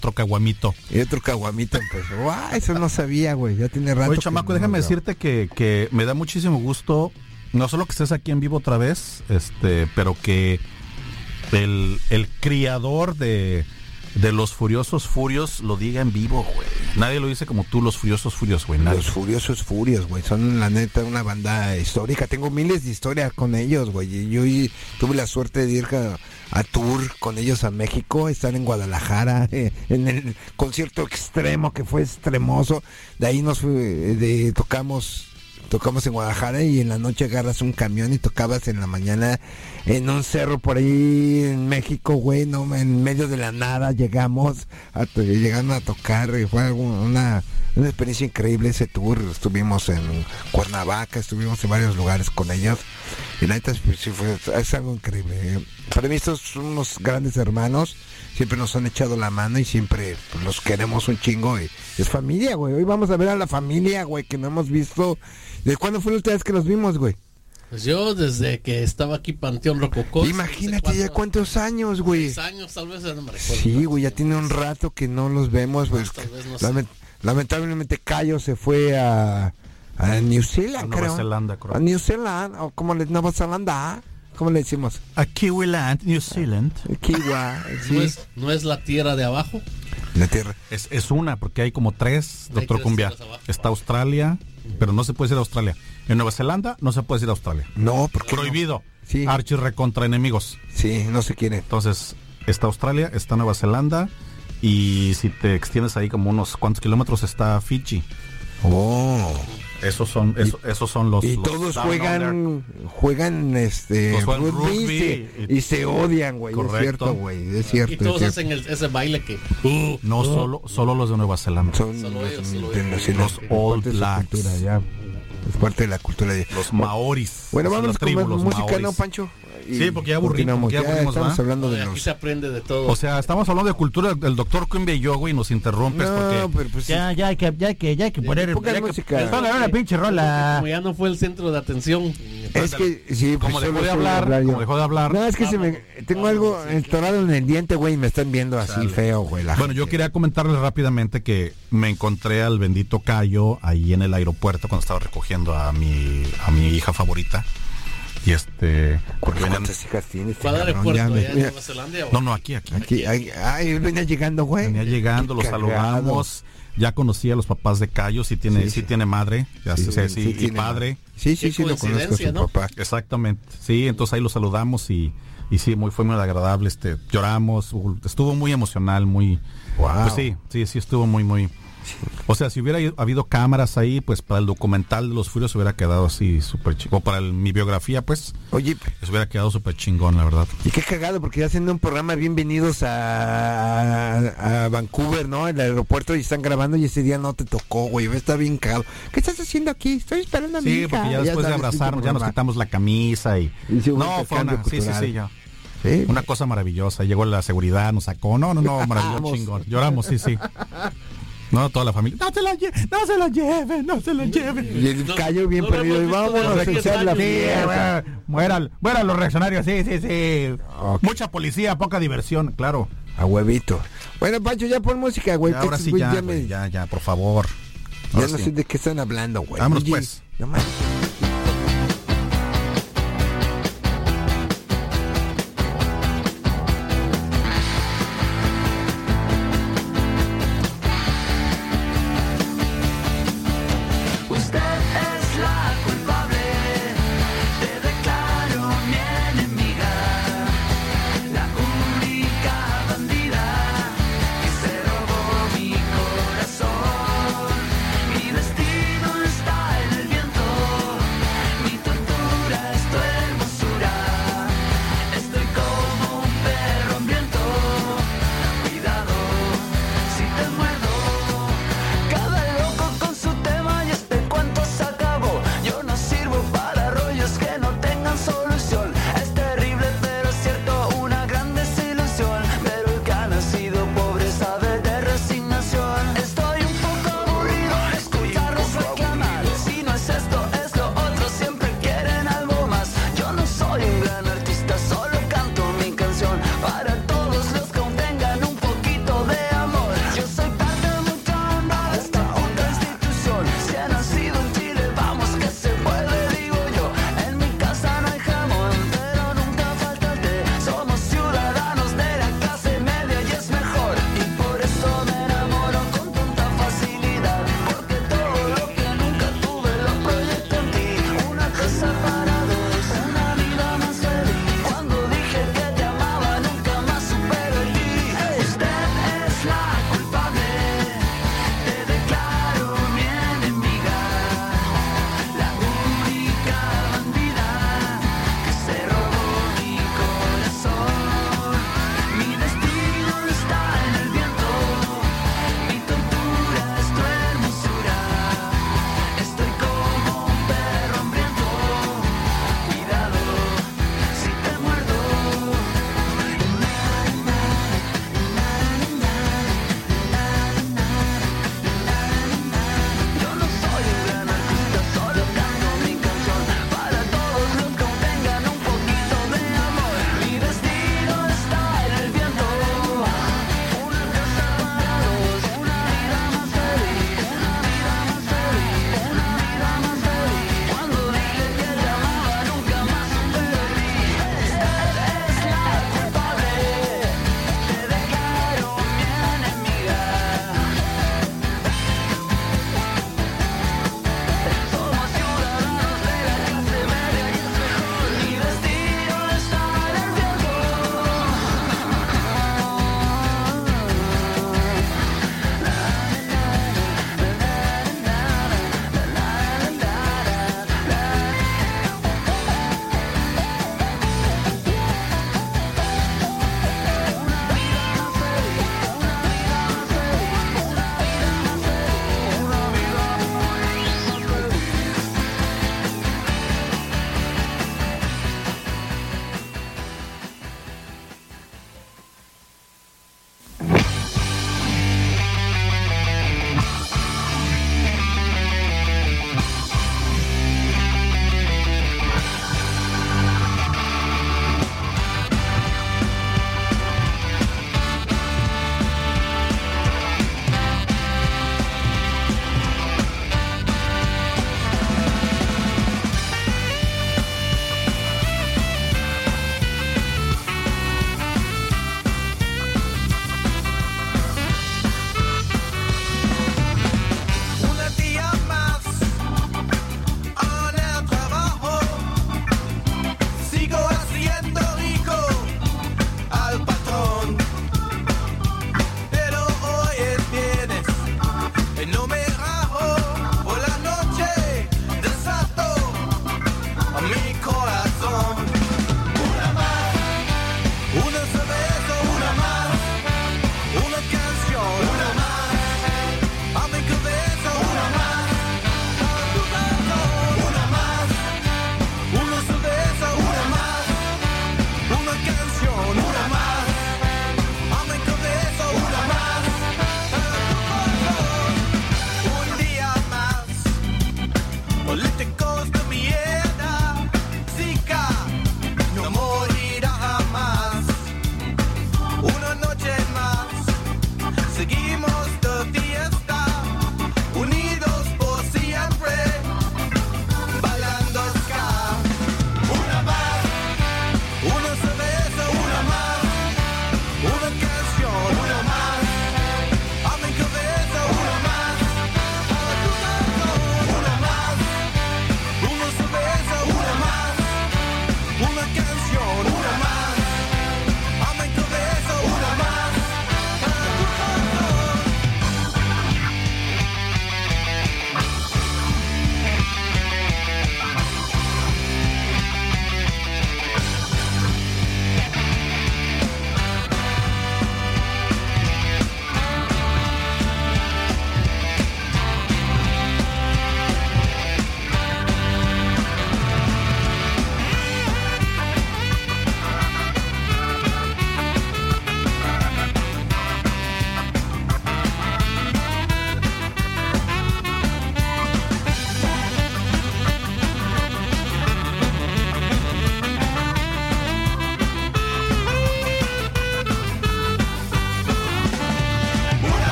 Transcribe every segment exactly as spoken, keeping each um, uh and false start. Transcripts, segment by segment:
otro caguamito. Y otro caguamito, pues, ¡guau! Eso no sabía, güey, ya tiene rato. Oye, chamaco, no, déjame no. decirte que, que me da muchísimo gusto, no solo que estés aquí en vivo otra vez, este, pero que el, el criador de, de los Furiosos Furios lo diga en vivo, güey. Nadie lo dice como tú, los Furiosos Furios, güey. Nadie. Los Furiosos Furios, güey, son la neta una banda histórica. Tengo miles de historias con ellos, güey. Y yo y, tuve la suerte de ir a, a tour con ellos a México, estar en Guadalajara, eh, en el concierto extremo que fue extremoso. De ahí nos fue, de, tocamos... Tocamos en Guadalajara y en la noche agarras un camión y tocabas en la mañana en un cerro por ahí en México, güey, no, en medio de la nada llegamos, a, llegando a tocar, y fue una, una experiencia increíble ese tour. Estuvimos en Cuernavaca, estuvimos en varios lugares con ellos y la neta sí fue, es algo increíble. Para mí estos son unos grandes hermanos, siempre nos han echado la mano y siempre pues, los queremos un chingo y es familia, güey. Hoy vamos a ver a la familia, güey, que no hemos visto. ¿De cuándo fue la última vez que los vimos, güey? Pues yo desde que estaba aquí Panteón Rococó. Imagínate no sé ya cuántos años, güey. Seis años, tal vez, no me recuerdo. Sí, güey, ya tiene un rato que no los vemos, güey. Tal vez no Lament- lamentablemente Cayo se fue a, a New Zealand, A Nueva creo. Zelanda, creo. A New Zealand, o como le Nueva Zelanda, ¿cómo le decimos? A Kiwiland, New Zealand. Kiwa, sí. ¿No es, ¿No es la tierra de abajo? La tierra. Es, es una, porque hay como tres, Hay doctor tres Cumbia. tierras abajo. Está Australia, pero no se puede ir a Australia. En Nueva Zelanda no se puede ir a Australia. No, porque Prohibido. Sí. Archie recontra enemigos. Sí, no se quiere. Entonces, está Australia, está Nueva Zelanda, y si te extiendes ahí como unos cuantos kilómetros está Fiji. Oh. Esos son, eso- esos son los. Y los todos down juegan, under. juegan este Todos juegan rugby, rugby y, se, y- y se odian, güey. Es Correcto. cierto, güey. Es cierto. Y todos es cierto. hacen el- ese baile que... Uh, No, uh, solo, solo los de Nueva Zelanda. Son Solo los, ellos, solo de- ellos. de- Los es All parte de su Blacks. cultura, ya. Es parte de la cultura de Los maoris. Bueno, Esa es vamos la con tribu, más los música, maoris. ¿no, Pancho? Y Sí, porque ya aburrimos, continuamos. ya aburrimos, estamos ¿va? hablando no, de aquí los... se aprende de todo. O sea, estamos hablando de cultura del doctor Cumbia y yo, güey, y nos interrumpes No, porque... pero pues Ya, ya hay que, ya hay que, ya hay que poner, pongan ya hay que música. poner una pinche rola. Como ya no fue el centro de atención. Es que, sí, pues Como solo dejó de suelo hablar, yo. como dejó de hablar. No, es que se me... Tengo algo entorado en el diente, güey, y me están viendo así Chale. feo, güey. la Bueno, yo gente. quería comentarles rápidamente que me encontré al bendito Cayo ahí en el aeropuerto cuando estaba recogiendo a mi a mi hija favorita. Y este... porque venían- ¿Cuántas hijas tienes? ¿Cuál cabrón? aeropuerto? Ya me- ¿Allá en mira, Nueva Zelanda? o- No, no, aquí, aquí. Aquí, ay, ay, venía llegando, güey. Venía llegando, Qué los cagado. saludamos. Ya conocí a los papás de Cayo, sí tiene, Sí, sí, sí. tiene madre, ya Sí, sé, sí, sí, sí y tiene padre. Sí, sí, Qué sí, lo conozco a coincidencia, su ¿no? papá. Exactamente, sí, entonces ahí los saludamos y, y sí, muy, fue muy agradable, este, lloramos, uh, estuvo muy emocional, muy, Wow. pues sí, sí, sí estuvo muy, muy, o sea, si hubiera ido- habido cámaras ahí, pues para el documental de los Furios hubiera quedado así súper chingón, o para el- mi biografía, pues, Oye, les hubiera quedado súper chingón, la verdad. y qué cagado, porque ya haciendo un programa bienvenidos a, a, a Vancouver, ¿no? El aeropuerto, y están grabando y ese día no te tocó, güey. Está bien cagado. ¿Qué estás haciendo aquí? Estoy esperando a mi Sí, hija. porque ya después de sabes, abrazarnos, ya nos programa. quitamos la camisa y, Y sí hubo no, fue intercambio una, sí, sí, cultural. sí, ya. Sí. Una cosa maravillosa. Llegó la seguridad, nos sacó. No, no, no, maravilloso, Vamos. chingón. Lloramos, sí, sí. No, toda la familia. No se la lleven, no se la lleven, no se la lleven. Y el No, Callo bien no lo perdido. Y hemos visto vámonos a desde echar la diez años. fiesta. Mueran, mueran los reaccionarios, sí, sí, sí. Ok. Mucha policía, poca diversión, claro. A huevito. Bueno, Pancho, ya pon música, güey. Ya, ahora que, sí, güey, ya, ya, güey, me- ya, ya, por favor. ya Ahora no sí. sé de qué están hablando, güey. Vámonos, Oye, pues. no mames. Usted es la culpable, te declaro mi enemiga, la única bandida que se robó mi corazón. Mi destino está en el viento,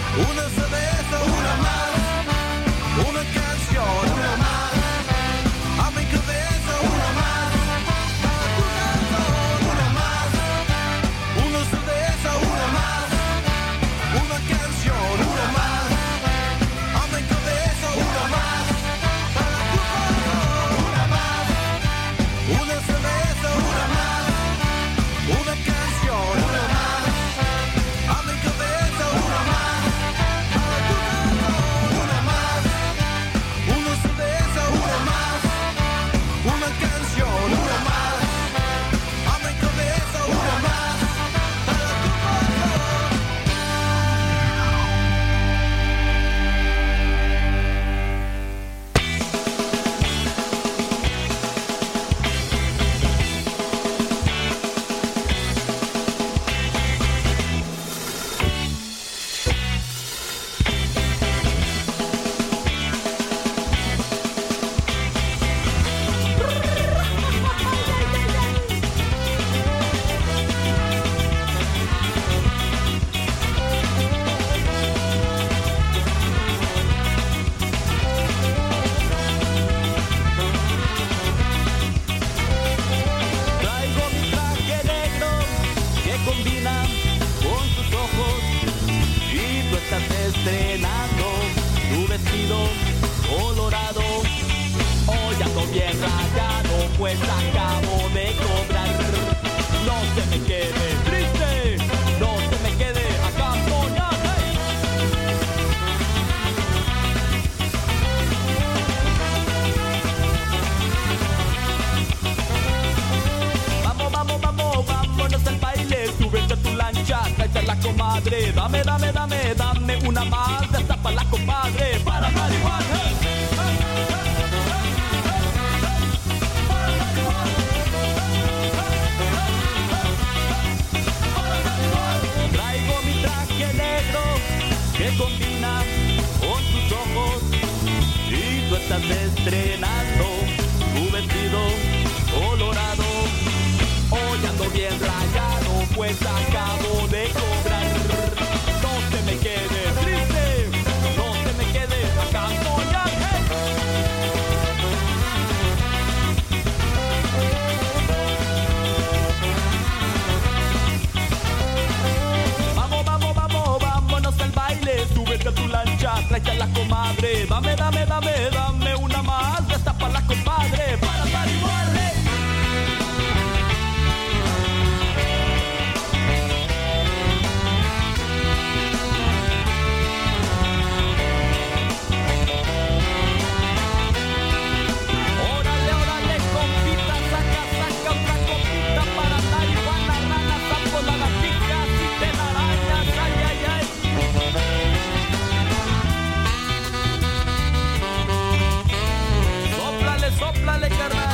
Una cerveza, una más. Una canción, una más. A mi cabeza, una más. A tu corazón, una más. Una cerveza, una más. Una canción, una más. A mi cabeza, una más. Para tu corazón, una más. Una cerveza, una más. Una canción, una más. A mi cabeza, una más. Para tu corazón, una más. Una cerveza, una más. Una canción, una más. A mi cabeza, una más. Para tu corazón. Traigo mi traje negro que combina con tus ojos y tú estás estrenando tu vestido colorado. Hoy ando bien rayado pues acabo de cobrar. No se me quede triste, no se me quede acá soñando. Vamos, vamos, vamos, vámonos al baile. Súbete a tu lancha, tráete a la comadre. Dame, dame, dame, dame una más. Destapa la compadre para marihuana. Hey, hey, hey, hey, hey, para marihuana. Traigo mi traje negro que combina con tus ojos y tú estás estrenando tu vestido colorado. Hoy ando bien rayado pues acabo de cobrar. No se me quede triste, no se me quede acá soñar. Hey. Vamos, vamos, vamos, vámonos al baile. Súbete a tu lancha, tráete a la comadre. Dame, dame, dame, dame una más. Destapa la compadre para marihuana. Órale, órale, compita, saca, saca otra copita para marihuana, rana, sapo, lagartijas y telarañas, ay, ay, ay. Sóplale, sóplale, carnal.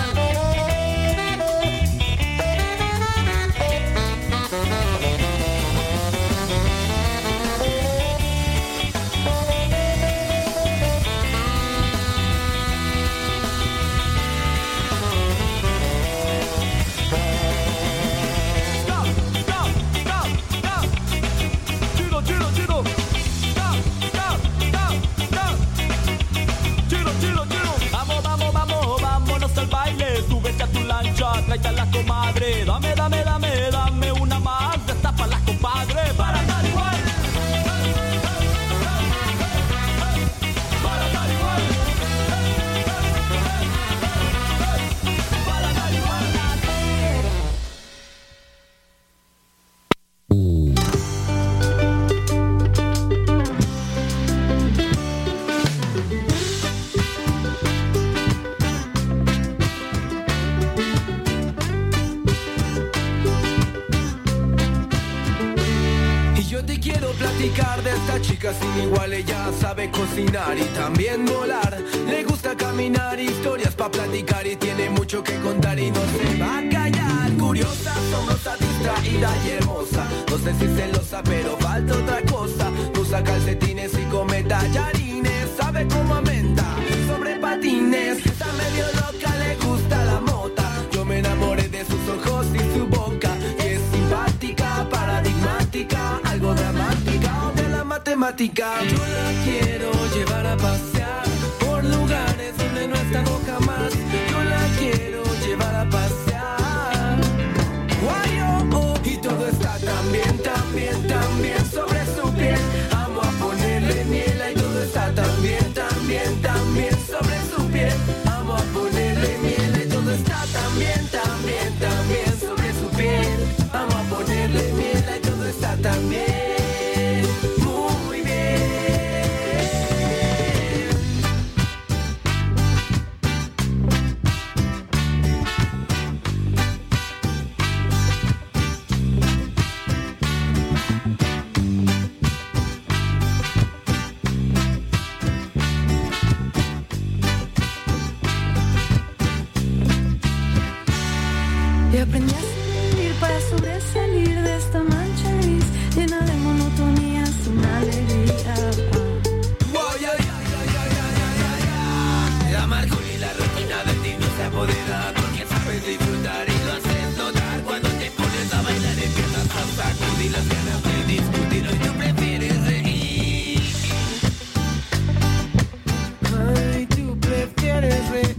Stop, stop, stop, stop. Chido, chido, chido. Stop, stop, stop, stop. Chido, chido, chido. Vamos, vamos, vamos, vámonos al baile. Súbete a tu lancha, tráete a la comadre. Dame, dame, dame, dame una más. Destapa la compadre para marihuana. Para marihuana. Para marihuana. Y yo te quiero platicar de esta chica sin igual. Ella sabe cocinar y también volar. Le gusta caminar, historias pa' platicar y tiene mucho que contar y no se va a callar. Curiosa, asombrosa, distraída y hermosa. No sé si celosa, pero falta otra cosa. Usa calcetines y come tallarines. Sabe cómo aumenta sobre patines. Está medio loca, le gusta la mota. Yo me enamoré de sus ojos y su boca. Y es simpática, paradigmática, algo dramática. De la matemática. temática. Yo la quiero llevar a pasear por lugares donde no he estado jamás. Yo la quiero llevar a pasear. Guay, oh, oh. Y todo está tan bien, tan bien, tan bien sobre su piel. Amo a ponerle miel y todo está tan bien, tan bien, tan bien sobre su piel. Amo a ponerle miel y todo está tan bien, tan bien, tan bien sobre su piel. Amo a ponerle miel y todo está tan bien. Y aprendí a seguir para sobresalir de esta mancha gris, llena de monotonía sin alegría. La amargura y la rutina de ti no se apodera, porque sabes disfrutar y lo haces notar. Cuando te pones a bailar empiezas a sacudir las ganas de discutir. Hoy tú prefieres reír. Ay, tú prefieres reír.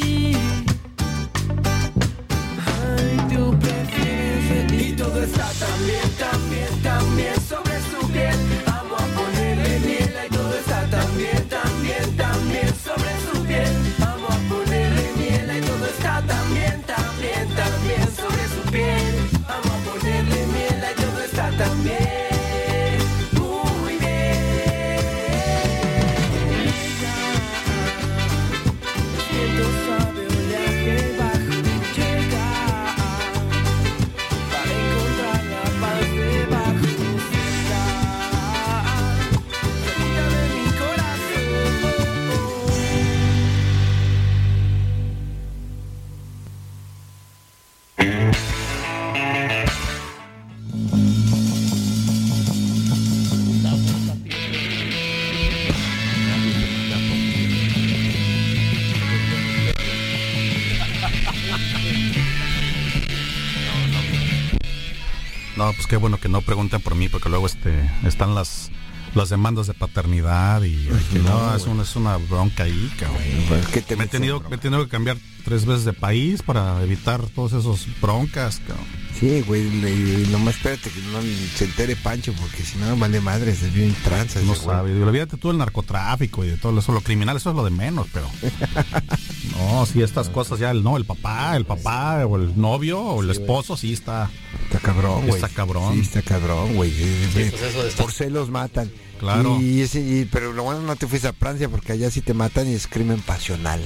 Y todo está tan bien, tan bien, tan bien sobre su piel. Amo a ponerle miel y todo está tan bien, tan bien, tan bien sobre su piel. Amo a ponerle miel y todo está tan bien, tan bien, tan bien sobre su piel. Amo a ponerle miel y todo está tan bien, muy bien. Siento suave oleaje bajo llegar para encontrar la paz debajo cerca, cerquita de mi corazón. No, pues qué bueno que no pregunten por mí, porque luego este están las las demandas de paternidad y ay, que no, es, un, es una bronca ahí, cabrón. Pues, ¿qué te Me he metes en tenido, bronca? me he tenido que cambiar tres veces de país para evitar todos esos broncas, cabrón. Sí, güey, y nomás espérate que no se entere Pancho, porque si no, vale madres, es bien tranza. No ese güey. sabe, digo, olvídate tú del narcotráfico y de todo eso, lo criminal, eso es lo de menos, pero no, sí, estas cosas ya, el no, el papá, el papá, o el novio, o el esposo, sí está, Está cabrón, güey. Está cabrón. Sí, está cabrón, güey. Eh, Sí, eh, pues eso de estar- Por celos matan. Claro. Y ese, y- pero lo bueno no te fuiste a Francia, porque allá sí te matan y es crimen pasional.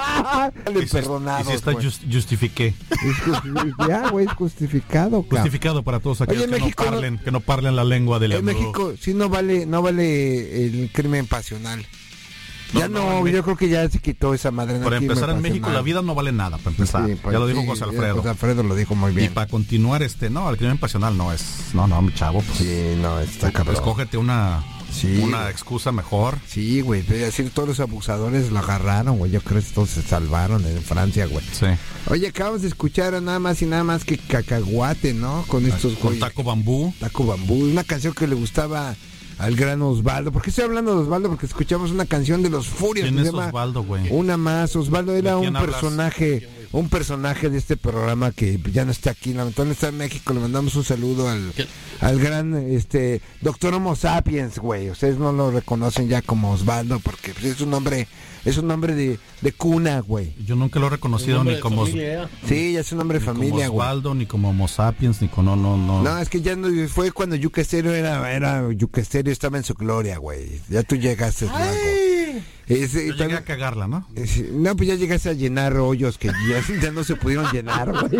y si, y Perdonados, si está güey. just- justifiqué, Es justi- ya, güey, es justificado, cabrón. justificado para todos aquellos Oye, que México no no- parlen, que no parlen la lengua del En amor. México sí no vale, no vale el crimen pasional. Ya No, no, no, en yo México- creo que ya se quitó esa madre. no Para crimen empezar en México pasional. la vida no vale nada, para empezar. Sí, pues, ya lo dijo sí, José ya Alfredo. José Alfredo lo dijo muy Y bien. para continuar, este, no, el crimen pasional no es, no, no, mi chavo, pues, Sí, no, está cabrón. escógete una, Sí, una güey. excusa mejor. Sí, güey, pero decir todos los abusadores lo agarraron, güey. Yo creo que todos se salvaron en Francia, güey. Sí. Oye, acabamos de escuchar a nada más y nada más que Cacahuate, ¿no? Con estos Con güeyes. Taco Bambú. Taco Bambú, una canción que le gustaba al gran Osvaldo. ¿Por qué estoy hablando de Osvaldo? Porque escuchamos una canción de los Furios. ¿Quién que es se llama Osvaldo, güey? Una más. Osvaldo era ¿De quién un hablas? personaje, un personaje de este programa que ya no está aquí. Lamentablemente está en México. Le mandamos un saludo al, ¿Qué? al gran este doctor Homo Sapiens, güey. Ustedes no lo reconocen ya como Osvaldo porque pues, es un nombre, es un nombre de, de cuna, güey. Yo nunca lo he reconocido Nombre ni de como, familia, Sí, ya es un nombre de ni como familia, güey. Osvaldo, ni como Homo sapiens, ni como no, no, no. No, es que ya no fue cuando Yuca Estéreo era, era Yuca Estéreo, estaba en su gloria, güey. Ya tú llegaste, Mago. Ese- Yo llegué también- a cagarla, ¿no? es- no, pues ya llegaste a llenar hoyos que ya, ya no se pudieron llenar, güey.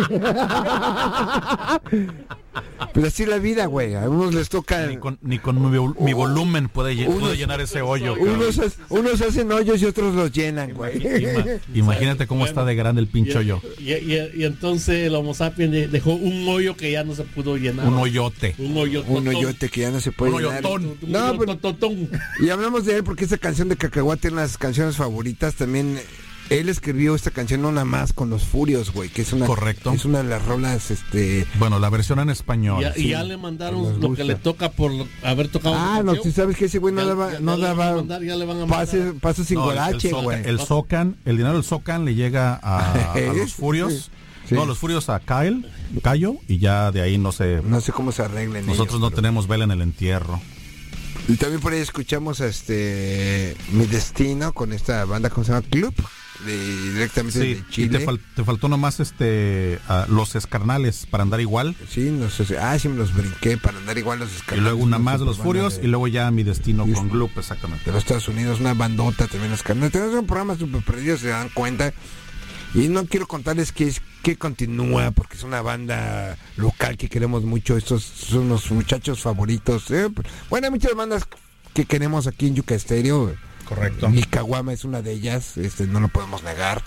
Pero así la vida, güey. A unos les toca. Ni con, ni con mi, vol- mi volumen puede, lle- Unos- puede llenar ese hoyo. cabrón. Unos, ha- unos hacen hoyos y otros los llenan, güey. Ima- Imagínate cómo está de grande el Y, pinche hoyo. y, y- y entonces el Homo sapiens de- dejó un hoyo que ya no se pudo llenar. Un hoyote. Un hoyo. Un hoyote que ya no se puede Un llenar. hoyotón. No, pero- Y hablamos de él porque esa canción de Cacahuate es una de las canciones favoritas. También él escribió esta canción no nada más con los Furios, güey, que es una Correcto. es una de las rolas, este. Bueno, la versión en español. Y ya, y sí. ya le mandaron Nos lo gusta. que le toca por haber tocado. Ah, esa no, canción. tú sabes que ese güey no Ya- daba, ya- no ya le van a daba mandar, ya le van a mandar. pases, pases sin No, el- guarache, el, Socan- güey. el Socan, el dinero del Socan le llega a, a los Furios. Sí. No, los Furios a Kyle, Cayo, y ya de ahí no sé. No sé cómo se arreglen. Nosotros ellos, no pero- tenemos vela en el entierro. Y también por ahí escuchamos a este Mi Destino con esta banda, ¿cómo se llama? Club, de, directamente Sí, de y Chile. te, fal- te faltó nomás este a los escarnales para andar igual. Sí, no sé, si- ah, sí me los brinqué para andar igual los Y escalones. luego una una más de los superbanda Furios de- y luego ya mi destino Y- con Gloop, exactamente. de los Estados Unidos, una bandota también los canales. Tenemos un programa súper perdido, se dan cuenta. Y no quiero contarles que es que continúa, porque es una banda local que queremos mucho. Estos son los muchachos favoritos. eh. Bueno, hay muchas bandas que queremos aquí en Yuca Estéreo. Correcto. Y Caguama es una de ellas, este no lo podemos negar.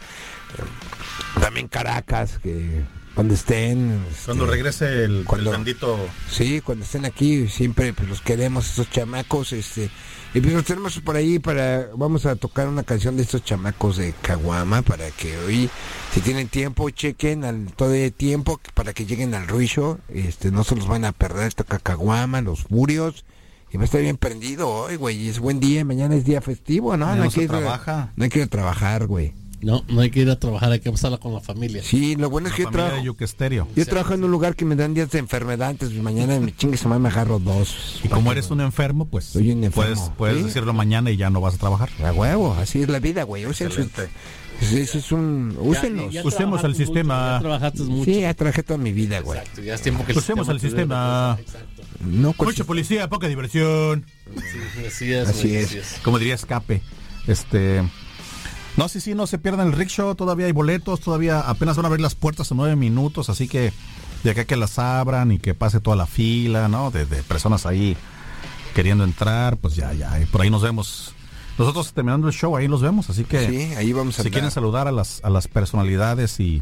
Eh, También Caracas, que cuando estén. este, Cuando regrese el, cuando- el bendito. Sí, cuando estén aquí siempre pues, los queremos, estos chamacos, este, y pues los tenemos por ahí para, vamos a tocar una canción de estos chamacos de Caguama para que hoy, si tienen tiempo, chequen al todo el tiempo para que lleguen al Ruicho, este, no se los van a perder, toca Caguama, los Furios, y va a estar bien prendido hoy, güey, y es buen día, mañana es día festivo, ¿no? Ya no, no hay se que ir a- trabaja. no hay que ir a trabajar, güey. No, no hay que ir a trabajar, hay que pasarla con la familia. Sí, lo bueno es que yo Familia trabajo. de Yuca Estéreo. Yo trabajo en un lugar que me dan días de enfermedad, entonces mañana me chingue su madre me agarro dos. Y como eres un enfermo, pues Soy un enfermo, puedes, puedes ¿sí? decirlo mañana y ya no vas a trabajar. A huevo, así es la vida, güey. Usen sus- Excelente. ese es, es un... Úsenlos. Ya- ya Usemos trabajaste el sistema. mucho, ya trabajaste mucho. Sí, ya trabajé toda mi vida, güey. Exacto, ya es tiempo que Usemos el te dé sistema. otra cosa. Exacto. No, pues, Mucha policía, poca diversión. Sí, así es. Así güey, es. Como diría Escape. Este. No, sí, sí, no se pierdan el rickshaw. Todavía hay boletos. Todavía apenas van a abrir las puertas en nueve minutos. Así que de acá que las abran y que pase toda la fila, ¿no? De, de personas ahí queriendo entrar. Pues ya, ya. Y por ahí nos vemos. Nosotros terminando el show, ahí los vemos. Así que sí, ahí vamos a si andar. quieren saludar a las, a las personalidades y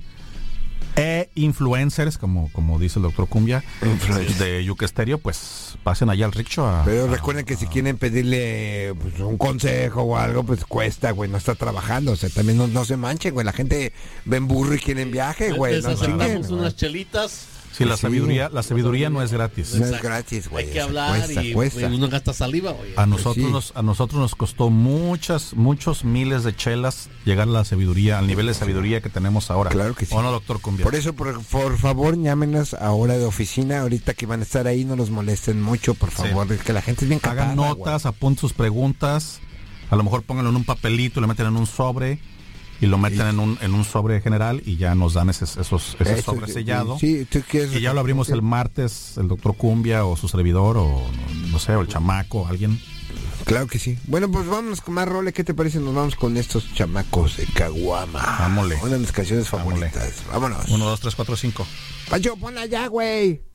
e influencers, como, como dice el doctor Cumbia, Influencers. de Yuca Estéreo, pues pasen allá al rickshaw. a- Pero a- recuerden que si quieren pedirle pues, un consejo o algo, pues cuesta, güey, no está trabajando. O sea, también no, no se manchen, güey. La gente ven burro y quieren viaje, güey. Les No aceptamos chinguen, güey. unas chelitas. Sí, la Pues sí. sabiduría, la sabiduría no es gratis. No es Exacto. gratis, güey. Hay que o sea, hablar cuesta, y cuesta. pues, uno gasta saliva, güey. A nosotros, sí. nos, a nosotros nos costó muchas, muchos miles de chelas llegar a la sabiduría, al nivel de sabiduría que tenemos ahora. Claro que sí. ¿O no, doctor Cumbia? Por eso, por, por favor, llámenos a hora de oficina. Ahorita que van a estar ahí, no los molesten mucho, por Sí. favor. Es que la gente es bien capada, Hagan notas, apunten sus preguntas, a lo mejor pónganlo en un papelito, lo meten en un sobre y lo meten en un en un sobre general y ya nos dan ese, esos, ese Eso, sobre sí, sellado. Sí, ¿tú quieres- Y ya lo abrimos el martes, el doctor Cumbia o su servidor o no, no sé, o el chamaco, alguien. Claro que sí. Bueno, pues vámonos con más role. ¿Qué te parece? Nos vamos con estos chamacos de Caguama. Vámonos. Una de mis canciones Vámonos. favoritas. Vámonos. Uno, dos, tres, cuatro, cinco. Pancho, ponla ya, güey.